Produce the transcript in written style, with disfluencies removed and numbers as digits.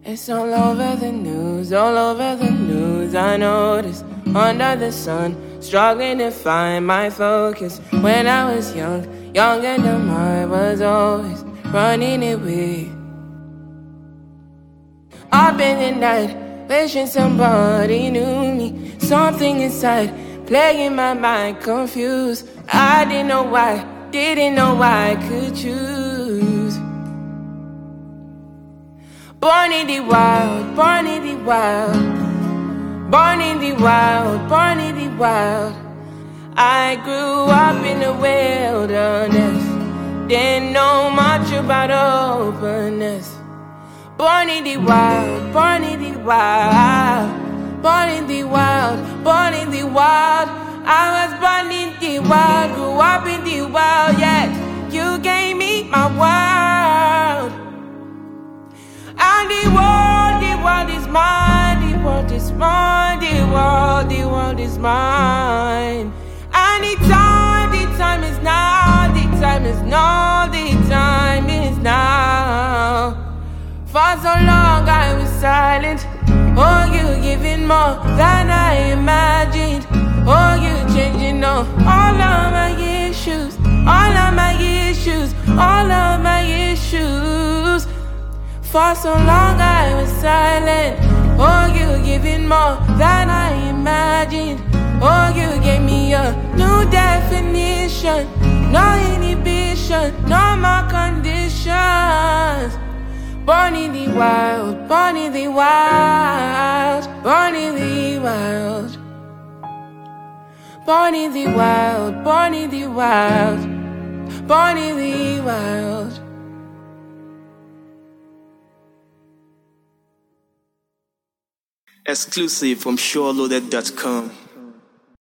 It's all over the news, all over the news. I noticed under the sun, struggling to find my focus. When I was young and dumb, I was always running away. Up in the night, wishing somebody knew me. Something inside, playing my mind confused. I didn't know why I could choose. Born in the wild, born in the wild, born in the wild, born in the wild. I grew up in the wilderness, didn't know much about openness. Born in the wild, born in the wild, born in the wild, born in the wild. I was born in the wild, grew up in the wild, yet you gave me my world. And the world is mine, the world is mine, the world is mine. And the time is now, the time is now, the time is now. For so long I was silent. Oh, you giving more than I imagined. Oh, you changing all of my issues, all of my issues, all of my issues. For so long I was silent. Oh, you giving more than I imagined. Oh, you gave me a new definition. No inhibition, no more conditions. Born in the wild, born in the wild, born in the wild. Born in the wild, born in the wild, born in the wild. Exclusive from SureLoaded.com.